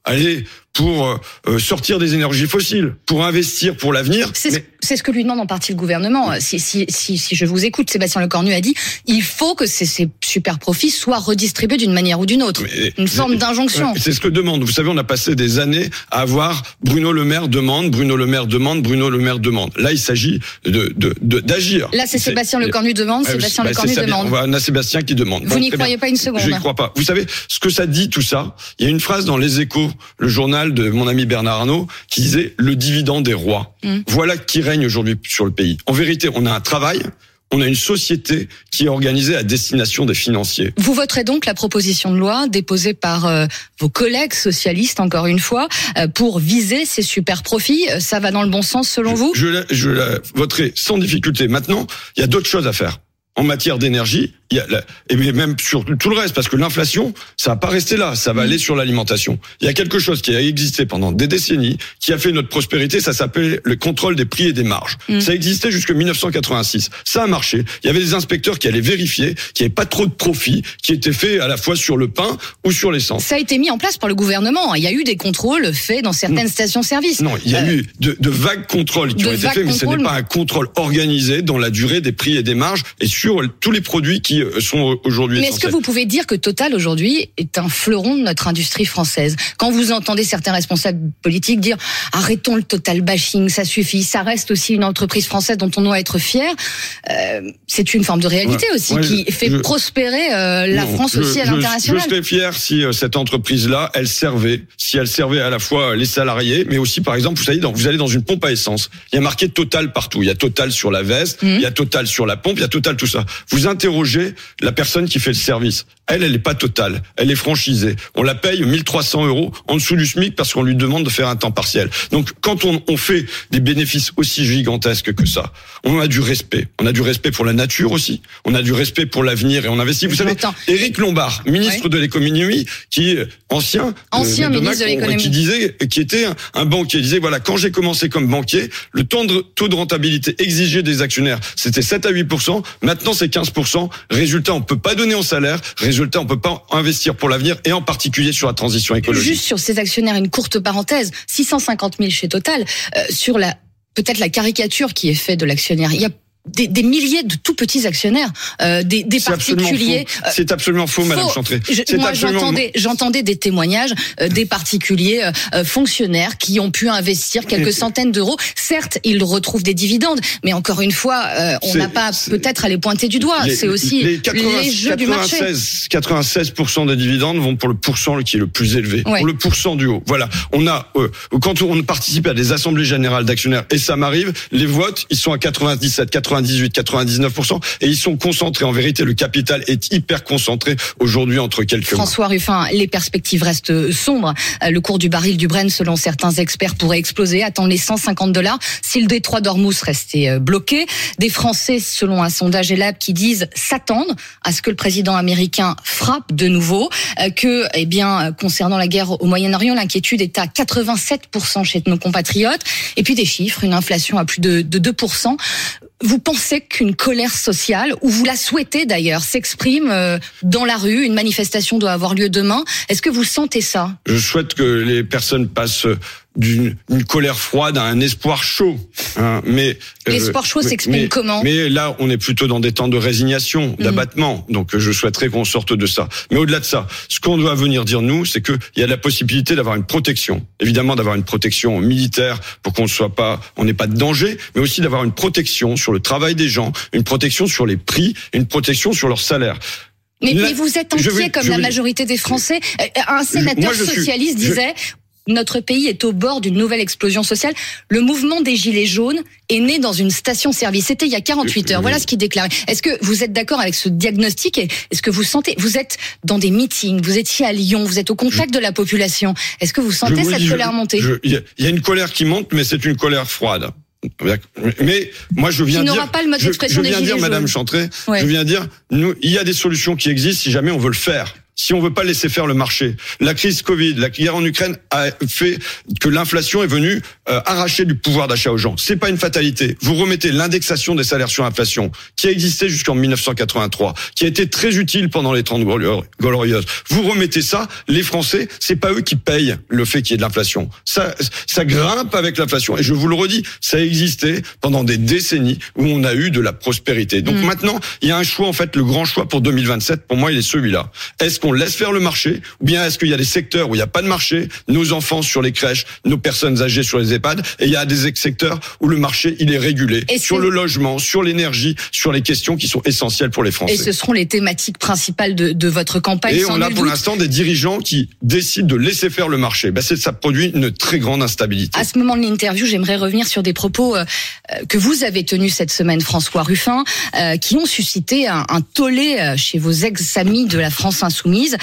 pour sortir des énergies fossiles, pour investir pour l'avenir. C'est ce que lui demande en partie le gouvernement. Si je vous écoute, Sébastien Lecornu a dit, il faut que ces super profits soient redistribués d'une manière ou d'une autre. Une forme d'injonction. C'est ce que demande. Vous savez, on a passé des années à avoir Bruno Le Maire demande, Bruno Le Maire demande, Bruno Le Maire demande. Là, il s'agit d'agir. Là, c'est Sébastien Lecornu demande, Sébastien Lecornu demande. On a Sébastien qui demande. Vous n'y croyez pas une seconde? Je n'y crois pas. Vous savez, ce que ça dit, tout ça, il y a une phrase dans Les Échos, le journal de mon ami Bernard Arnault, qui disait le dividende des rois. Voilà qui règne aujourd'hui sur le pays. En vérité, on a un travail, on a une société qui est organisée à destination des financiers. Vous voterez donc la proposition de loi déposée par vos collègues socialistes, encore une fois, pour viser ces super profits. Ça va dans le bon sens selon vous ? Je la voterai sans difficulté. Maintenant, il y a d'autres choses à faire. En matière d'énergie, et même sur tout le reste, parce que l'inflation, ça va pas rester là, ça va aller sur l'alimentation. Il y a quelque chose qui a existé pendant des décennies, qui a fait notre prospérité, ça s'appelle le contrôle des prix et des marges. Ça existait jusqu'en 1986. Ça a marché. Il y avait des inspecteurs qui allaient vérifier qu'il n'y avait pas trop de profits qui étaient faits à la fois sur le pain ou sur l'essence. Ça a été mis en place par le gouvernement. Il y a eu des contrôles faits dans certaines stations-service. Non, il y a eu de vagues contrôles qui ont été faits, mais ce n'est pas un contrôle organisé dans la durée des prix et des marges et sur tous les produits qui sont aujourd'hui essentiels. Mais est-ce que vous pouvez dire que Total aujourd'hui est un fleuron de notre industrie française ? Quand vous entendez certains responsables politiques dire arrêtons le Total bashing, ça suffit, ça reste aussi une entreprise française dont on doit être fier, c'est une forme de réalité aussi qui fait prospérer la France aussi à l'international. Je serais fier si cette entreprise-là, elle servait à la fois les salariés, mais aussi par exemple, vous savez, vous allez dans une pompe à essence, il y a marqué Total partout, il y a Total sur la veste, il y a Total sur la pompe, il y a Total tout ça. Vous interrogez la personne qui fait le service. Elle est pas Total. Elle est franchisée. On la paye 1 300 € en dessous du SMIC parce qu'on lui demande de faire un temps partiel. Donc, quand on fait des bénéfices aussi gigantesques que ça, on a du respect. On a du respect pour la nature aussi. On a du respect pour l'avenir et on investit. Vous savez, Éric Lombard, ministre de l'économie, qui ancien ministre de l'économie, qui était un banquier, disait voilà, quand j'ai commencé comme banquier, le taux de rentabilité exigé des actionnaires, c'était 7 à 8%. Maintenant, c'est 15%. Résultat, on peut pas donner en salaire. Résultat, on peut pas investir pour l'avenir et en particulier sur la transition écologique. Juste sur ces actionnaires, une courte parenthèse. 650 000 chez Total. Sur peut-être la caricature qui est faite de l'actionnaire. Il y a des milliers de tout petits actionnaires, des particuliers. C'est absolument faux, Madame Chantrey. J'entendais des témoignages des particuliers fonctionnaires qui ont pu investir quelques centaines d'euros. Certes, ils retrouvent des dividendes, mais encore une fois, on n'a pas peut-être à les pointer du doigt. C'est aussi les jeux du marché. 96% des dividendes vont pour le pourcent qui est le plus élevé, pour le pourcent du haut. Voilà. On a quand on participe à des assemblées générales d'actionnaires, et ça m'arrive, les votes, ils sont à 97, 98, 99%, et ils sont concentrés. En vérité, le capital est hyper concentré aujourd'hui entre quelques mains. François Ruffin, les perspectives restent sombres. Le cours du baril du Brent, selon certains experts, pourrait exploser, attendre les $150 si le détroit d'Ormuz restait bloqué. Des Français, selon un sondage Ellab, qui disent s'attendre à ce que le président américain frappe de nouveau, concernant la guerre au Moyen-Orient, l'inquiétude est à 87% chez nos compatriotes. Et puis des chiffres, une inflation à plus de 2%. Vous pensez qu'une colère sociale, ou vous la souhaitez d'ailleurs, s'exprime dans la rue, une manifestation doit avoir lieu demain. Est-ce que vous sentez ça ? Je souhaite que les personnes passent d'une colère froide à un espoir chaud. Mais l'espoir chaud s'exprime comment ? Mais là, on est plutôt dans des temps de résignation, d'abattement. Donc, je souhaiterais qu'on sorte de ça. Mais au-delà de ça, ce qu'on doit venir dire nous, c'est que il y a la possibilité d'avoir une protection. Évidemment, d'avoir une protection militaire pour qu'on on n'ait pas de danger, mais aussi d'avoir une protection sur le travail des gens, une protection sur les prix, une protection sur leur salaire. Mais vous êtes inquiet comme la majorité des Français. Un sénateur socialiste disait notre pays est au bord d'une nouvelle explosion sociale. Le mouvement des Gilets jaunes est né dans une station-service. C'était il y a 48 heures. Voilà ce qu'il déclarait. Est-ce que vous êtes d'accord avec ce diagnostic ? Est-ce que vous sentez, vous êtes dans des meetings, vous étiez à Lyon, vous êtes au contact de la population. Est-ce que vous sentez cette colère monter ? Il y a une colère qui monte, mais c'est une colère froide. Mais moi je viens dire, Madame Chantrey, je viens dire, il y a des solutions qui existent si jamais on veut le faire. Si on veut pas laisser faire le marché. La crise Covid, la guerre en Ukraine a fait que l'inflation est venue arracher du pouvoir d'achat aux gens. C'est pas une fatalité. Vous remettez l'indexation des salaires sur inflation, qui a existé jusqu'en 1983, qui a été très utile pendant les 30 glorieuses. Vous remettez ça, les Français, c'est pas eux qui payent le fait qu'il y ait de l'inflation. Ça grimpe avec l'inflation. Et je vous le redis, ça a existé pendant des décennies où on a eu de la prospérité. Donc maintenant, il y a un choix, en fait, le grand choix pour 2027, pour moi, il est celui-là. Est-ce qu'on laisse faire le marché, ou bien est-ce qu'il y a des secteurs où il n'y a pas de marché, nos enfants sur les crèches, nos personnes âgées sur les EHPAD, et il y a des secteurs où le marché, il est régulé, sur le logement, sur l'énergie, sur les questions qui sont essentielles pour les Français. Et ce seront les thématiques principales de votre campagne. Et on a pour l'instant des dirigeants qui décident de laisser faire le marché. Ça produit une très grande instabilité. À ce moment de l'interview, j'aimerais revenir sur des propos que vous avez tenus cette semaine, François Ruffin, qui ont suscité un tollé chez vos ex-amis de la France Insoumise,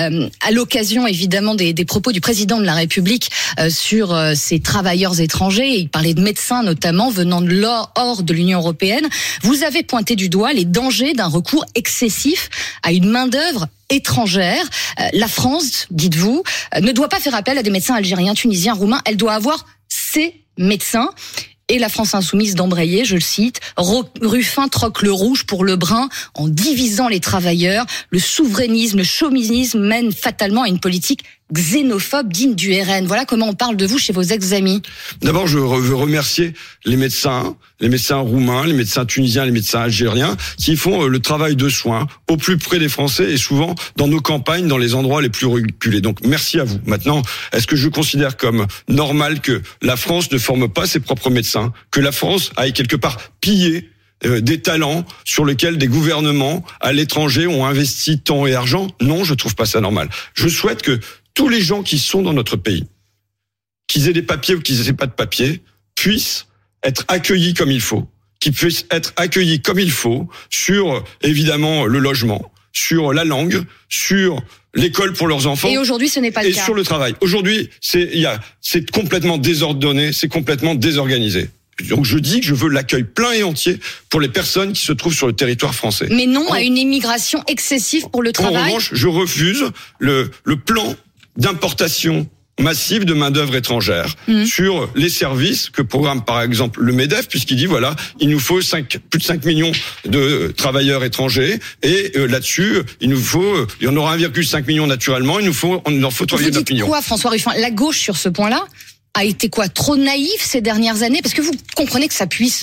à l'occasion évidemment des propos du président de la République sur ces travailleurs étrangers. Il parlait de médecins notamment venant de hors de l'Union européenne. Vous avez pointé du doigt les dangers d'un recours excessif à une main-d'œuvre étrangère. La France, dites-vous, ne doit pas faire appel à des médecins algériens, tunisiens, roumains. Elle doit avoir ses médecins. Et la France Insoumise d'embrayer, je le cite, Ruffin troque le rouge pour le brun en divisant les travailleurs. Le souverainisme, le chauvinisme mène fatalement à une politique xénophobe digne du RN. Voilà comment on parle de vous chez vos ex-amis. D'abord, je veux remercier les médecins roumains, les médecins tunisiens, les médecins algériens, qui font le travail de soins au plus près des Français et souvent dans nos campagnes, dans les endroits les plus reculés. Donc, merci à vous. Maintenant, est-ce que je considère comme normal que la France ne forme pas ses propres médecins, que la France aille quelque part piller des talents sur lesquels des gouvernements à l'étranger ont investi temps et argent? Non, je trouve pas ça normal. Je souhaite que tous les gens qui sont dans notre pays, qu'ils aient des papiers ou qu'ils aient pas de papiers, puissent être accueillis comme il faut, qu'ils puissent être accueillis comme il faut sur, évidemment, le logement, sur la langue, sur l'école pour leurs enfants. Et aujourd'hui, ce n'est pas le cas. Et sur le travail. Aujourd'hui, c'est complètement désordonné, c'est complètement désorganisé. Donc je dis que je veux l'accueil plein et entier pour les personnes qui se trouvent sur le territoire français. Mais non à une immigration excessive pour le travail. En revanche, je refuse le plan d'importation massive de main-d'œuvre étrangère sur les services que programme par exemple le MEDEF, puisqu'il dit voilà, il nous faut plus de 5 millions de travailleurs étrangers et là-dessus, il y en aura 1,5 million naturellement, il en faut 3,9 millions. Vous dites quoi, François Ruffin? La gauche sur ce point-là a été trop naïf ces dernières années? Parce que vous comprenez que ça puisse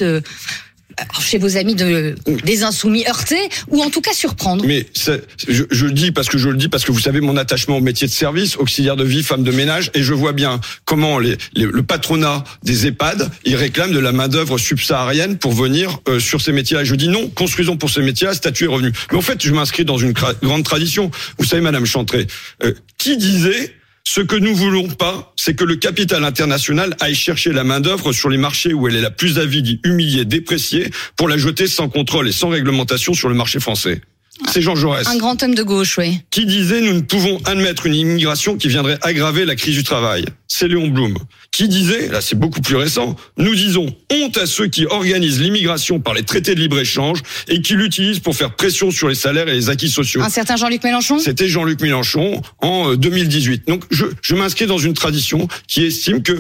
chez vos amis des insoumis heurtés ou en tout cas surprendre. Mais je le dis parce que vous savez mon attachement au métier de service, auxiliaire de vie, femme de ménage, et je vois bien comment le patronat des EHPAD, il réclame de la main-d'œuvre subsaharienne pour venir sur ces métiers-là. Et je dis non, construisons pour ces métiers-là, statut et revenu. Mais en fait, je m'inscris dans une grande tradition. Vous savez, Madame Chantrey, qui disait ce que nous voulons pas, c'est que le capital international aille chercher la main-d'œuvre sur les marchés où elle est la plus avide, humiliée, dépréciée, pour la jeter sans contrôle et sans réglementation sur le marché français. C'est Jean Jaurès. Un grand homme de gauche, oui. Qui disait nous ne pouvons admettre une immigration qui viendrait aggraver la crise du travail. C'est Léon Blum. Qui disait, là c'est beaucoup plus récent, nous disons honte à ceux qui organisent l'immigration par les traités de libre-échange et qui l'utilisent pour faire pression sur les salaires et les acquis sociaux. Un certain Jean-Luc Mélenchon? C'était Jean-Luc Mélenchon en 2018. Donc je m'inscris dans une tradition qui estime que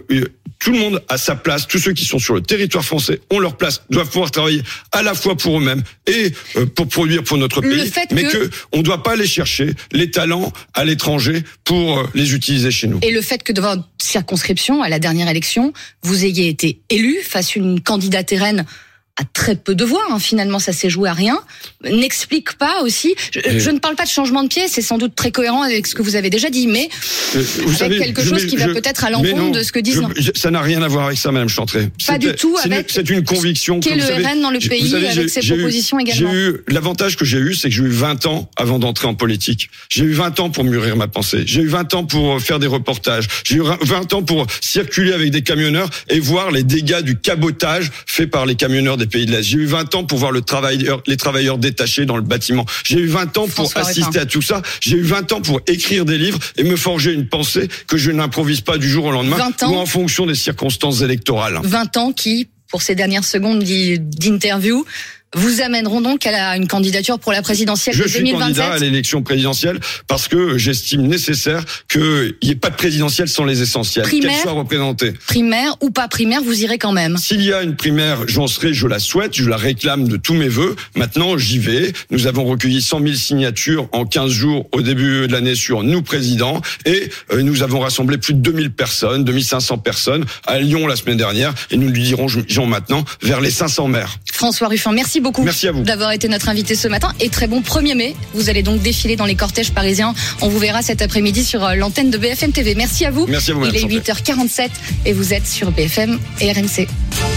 tout le monde a sa place, tous ceux qui sont sur le territoire français ont leur place, doivent pouvoir travailler à la fois pour eux-mêmes et pour produire pour notre pays, mais que on ne doit pas aller chercher les talents à l'étranger pour les utiliser chez nous. Et le fait que devant votre circonscription, à la dernière élection, vous ayez été élu face à une candidate RN à très peu de voix, finalement ça s'est joué à rien, n'explique pas aussi, je ne parle pas de changement de pied, c'est sans doute très cohérent avec ce que vous avez déjà dit, mais avec quelque chose qui va peut-être à l'encontre de ce que disent... ça n'a rien à voir avec ça, Madame Chantrey. Pas du tout avec... C'est une conviction. Qu'est le RN dans le pays avec ses propositions également. L'avantage que j'ai eu, c'est que j'ai eu 20 ans avant d'entrer en politique. J'ai eu 20 ans pour mûrir ma pensée. J'ai eu 20 ans pour faire des reportages. J'ai eu 20 ans pour circuler avec des camionneurs et voir les dégâts du cabotage fait par les camionneurs des pays de l'Est. J'ai eu 20 ans pour voir les travailleurs détachés dans le bâtiment. J'ai eu 20 ans pour assister à tout ça. J'ai eu 20 ans pour écrire des livres et me forger une pensée que je n'improvise pas du jour au lendemain ou en fonction des circonstances électorales. 20 ans qui, pour ces dernières secondes d'interview, vous amèneront donc à une candidature pour la présidentielle de 2027. Je suis candidat à l'élection présidentielle parce que j'estime nécessaire qu'il n'y ait pas de présidentielle sans les essentiels, qu'elle soit représentée. Primaire ou pas primaire, vous irez quand même. S'il y a une primaire, j'en serai, je la souhaite, je la réclame de tous mes vœux. Maintenant, j'y vais. Nous avons recueilli 100 000 signatures en 15 jours au début de l'année sur nous présidents et nous avons rassemblé plus de 2000 personnes, 2500 personnes à Lyon la semaine dernière et nous lui dirons maintenant vers les 500 maires. François Ruffin, merci beaucoup d'avoir été notre invité ce matin et très bon 1er mai. Vous allez donc défiler dans les cortèges parisiens. On vous verra cet après-midi sur l'antenne de BFM TV. Merci à vous. Merci à vous. Il est 8h47 et vous êtes sur BFM et RMC.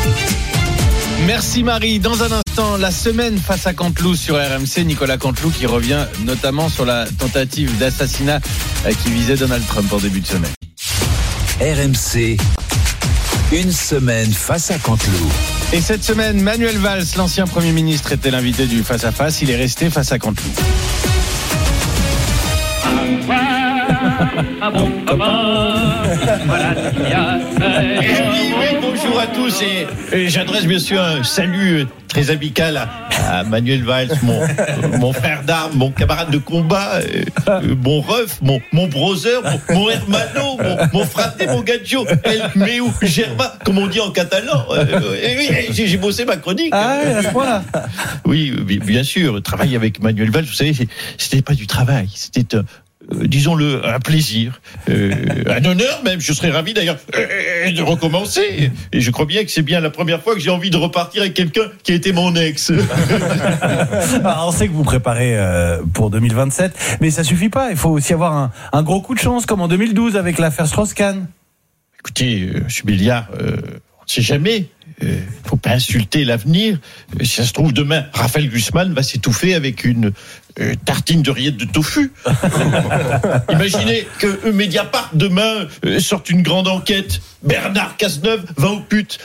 Merci Marie. Dans un instant, la semaine face à Canteloup sur RMC. Nicolas Canteloup qui revient notamment sur la tentative d'assassinat qui visait Donald Trump en début de semaine. RMC, une semaine face à Canteloup. Et cette semaine, Manuel Valls, l'ancien Premier ministre, était l'invité du face-à-face. Il est resté face à Canteloup. Oui, bonjour à tous et j'adresse bien sûr un salut très amical à Manuel Valls, mon frère d'armes, mon camarade de combat, mon ref, mon brother, mon hermano, mon frate, mon gadjo, el meu germain, comme on dit en catalan. J'ai bossé ma chronique. Ah oui, à ce point-là. Oui, bien sûr, travailler avec Manuel Valls, vous savez, c'était pas du travail, c'était disons-le, un plaisir, un honneur même. Je serais ravi d'ailleurs de recommencer. Et je crois bien que c'est bien la première fois que j'ai envie de repartir avec quelqu'un qui a été mon ex. Alors, on sait que vous préparez pour 2027, mais ça suffit pas. Il faut aussi avoir un gros coup de chance, comme en 2012 avec l'affaire Strauss-Kahn. Écoutez, M. Béliard, on ne sait jamais. Faut pas insulter l'avenir. Si ça se trouve, demain, Raphaël Glucksmann va s'étouffer avec une tartine de rillettes de tofu. Imaginez que Mediapart demain sorte une grande enquête. Bernard Cazeneuve va aux putes.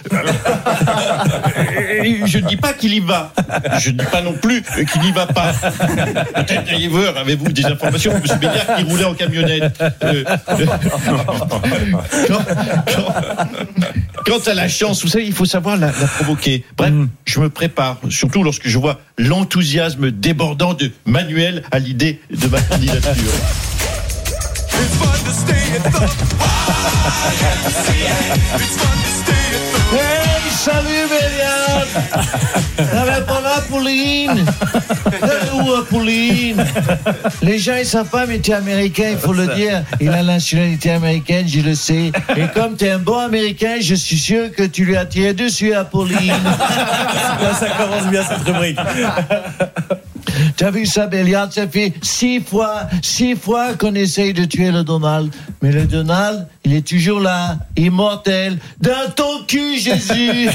Je ne dis pas qu'il y va. Je ne dis pas non plus qu'il n'y va pas. Peut-être d'ailleurs, avez-vous des informations de M. Béliard qui roulait en camionnette. Quant à la chance, vous savez, il faut savoir la provoquer. Bref, je me prépare, surtout lorsque je vois l'enthousiasme débordant de Manuel à l'idée de ma candidature. Hey, salut Béliard. T'avais pas là, Pauline? Où, Pauline? Les gens, ils savent pas, mais t'es américain, il faut le dire. Il a la nationalité américaine, je le sais. Et comme t'es un bon américain, je suis sûr que tu lui as tiré dessus à Pauline. Là, ça commence bien cette rubrique. T'as vu ça, Béliard? Ça fait 6 fois qu'on essaye de tuer le Donald. Mais le Donald, il est toujours là, immortel, dans ton cul, Jésus.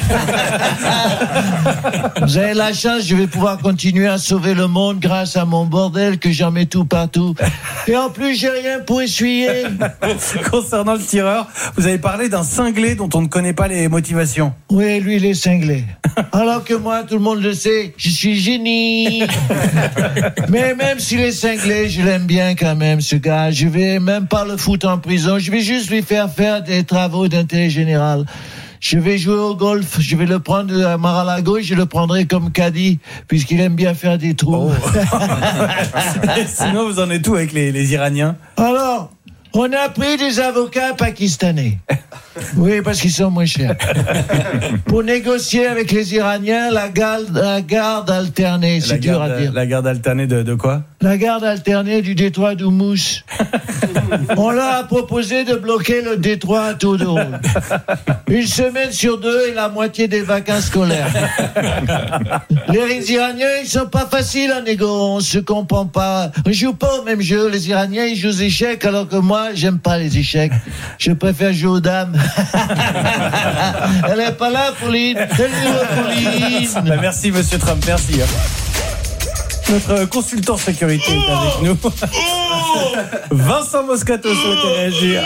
Vous avez la chance, je vais pouvoir continuer à sauver le monde grâce à mon bordel que j'en mets tout partout. Et en plus, j'ai rien pour essuyer. Concernant le tireur, vous avez parlé d'un cinglé dont on ne connaît pas les motivations. Oui, lui, il est cinglé. Alors que moi, tout le monde le sait, je suis génie. Mais même s'il est cinglé, je l'aime bien quand même, ce gars. Je vais même pas le foutre en prison. Je vais juste lui faire des travaux d'intérêt général. Je vais jouer au golf. Je vais le prendre à Mar-a-Lago et je le prendrai comme caddie, puisqu'il aime bien faire des trous. Sinon, vous en êtes où avec les Iraniens? Alors, on a pris des avocats pakistanais. Oui, parce qu'ils sont moins chers. Pour négocier avec les Iraniens la garde alternée. C'est dur à dire. La garde alternée de quoi? La garde alternée du détroit d'Oumous. On leur a proposé de bloquer le détroit à tour de rôle. 1 semaine sur 2 et la moitié des vacances scolaires. Les Iraniens, ils sont pas faciles à négocier. On se comprend pas. On joue pas au même jeu. Les Iraniens, ils jouent aux échecs, alors que moi, j'aime pas les échecs. Je préfère jouer aux dames. Elle est pas là, Pauline. Pauline. Merci, monsieur Trump. Merci. Notre consultant sécurité est avec nous. Vincent Moscato souhaite réagir.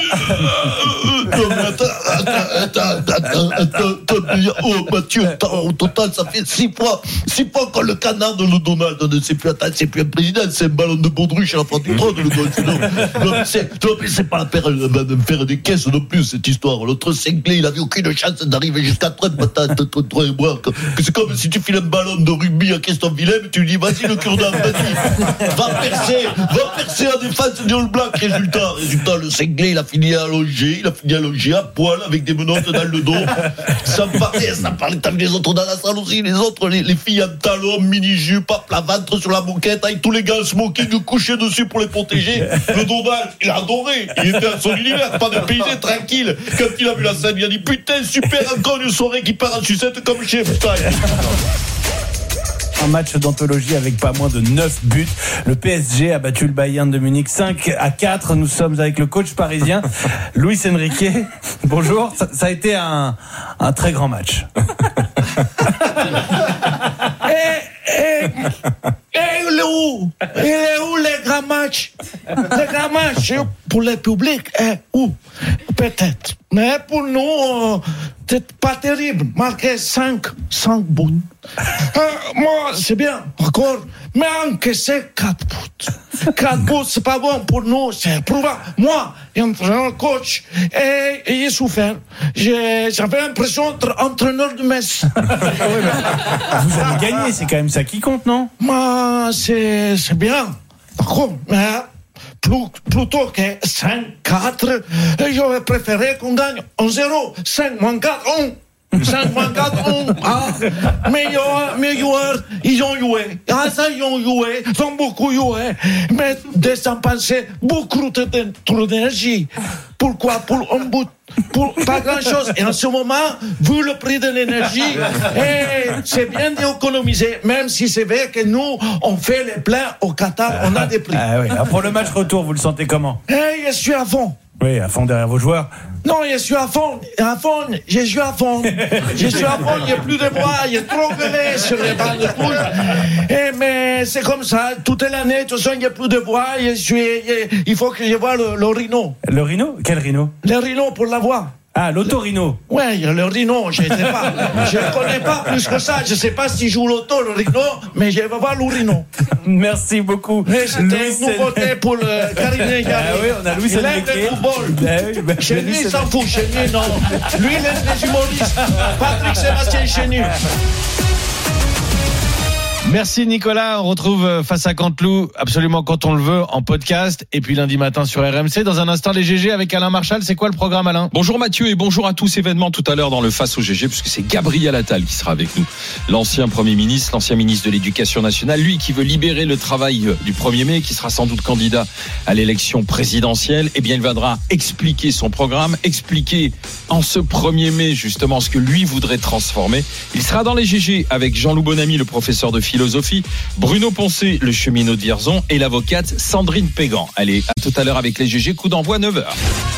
Oh, Mathieu, au total, ça fait 6 fois que le canard de le Donald ne sait plus un président, c'est un ballon de baudruche à la fin du trône, le Donald. C'est pas la peine de faire des caisses non plus, cette histoire. L'autre cinglé, il avait aucune chance d'arriver jusqu'à Trump, toi et moi. C'est comme si tu files un ballon de rugby à Christophe Willem, tu lui dis, vas-y, le cure-dent, vas-y, va percer en défense du All Black. Résultat, le cinglé, il a fini allongé à poil avec des menottes dans le dos. Ça parlait, t'as vu les autres dans la salle aussi, les autres, les filles en talons, mini-jupe, à plat ventre sur la moquette, avec tous les gars en smoking couchés dessus pour les protéger. Le Donald, il a adoré, il était à son univers, pas de paysé, tranquille. Quand il a vu la scène, il a dit, putain, super, encore une soirée qui part en sucette comme chez Epstein. Un match d'anthologie avec pas moins de 9 buts. Le PSG a battu le Bayern de Munich 5-4. Nous sommes avec le coach parisien Luis Enrique. Bonjour. Ça a été un très grand match. Il est où les grands matchs? Les grands matchs pour le public, où? Peut-être. Mais pour nous, c'est pas terrible. Marquer 5 buts. Moi, c'est bien, d'accord. Mais encaisser 4 buts. 4 buts, c'est pas bon pour nous. C'est pour moi, entraîneur, coach, et j'ai souffert. J'avais l'impression d'être entraîneur de Metz. Vous avez gagné, c'est quand même ça qui compte, non? Moi, c'est bien. D'accord. Mais plutôt que 5-4, j'aurais préféré qu'on gagne 1-0. 5 moins 4, 1. 5 moins 4, 1. Ah, mes joueurs, ils ont joué. Ah, ça, ils ont joué. Ils ont beaucoup joué. Mais dépensé beaucoup trop d'énergie. Pourquoi? Pour un but. Pour pas grand chose. Et en ce moment, vu le prix de l'énergie, c'est bien d'économiser, même si c'est vrai que nous, on fait les pleins au Qatar, on a des prix. Oui. Pour le match retour, vous le sentez comment? Je suis à fond. Oui, à fond derrière vos joueurs. Non, je suis à fond, je suis à fond, il n'y a plus de voix, il y a trop gueulé sur les bancs de touche. Mais c'est comme ça, toute l'année, de toute façon, il n'y a plus de voix, il faut que je voie le rhino. Le rhino? Quel rhino? Le rhino pour la voix. Ah, l'autorhino. Ouais, le rhino, je ne connais pas plus que ça. Je ne sais pas si joue l'auto, le rhino, mais je vais voir le rhino. Merci beaucoup. Mais c'était une nouveauté pour le Caribéen. Ah oui, on a Luis Enrique. Il aime le football. Chez lui, il s'en fout. Chez lui, non. Lui, il aime les humoristes. Patrick Sébastien Chenu. Merci Nicolas, on retrouve Face à Canteloup absolument quand on le veut en podcast et puis lundi matin sur RMC. Dans un instant les GG avec Alain Marchal, c'est quoi le programme Alain? Bonjour Mathieu et bonjour à tous. Événement tout à l'heure dans le Face au GG puisque c'est Gabriel Attal qui sera avec nous. L'ancien Premier ministre, l'ancien ministre de l'Éducation nationale, lui qui veut libérer le travail du 1er mai, qui sera sans doute candidat à l'élection présidentielle. Eh bien il viendra expliquer son programme, expliquer en ce 1er mai justement ce que lui voudrait transformer. Il sera dans les GG avec Jean-Loup Bonamy, le professeur de philosophie, Bruno Poncet, le cheminot de Vierzon et l'avocate Sandrine Pégan. Allez, à tout à l'heure avec les GG, coup d'envoi 9h.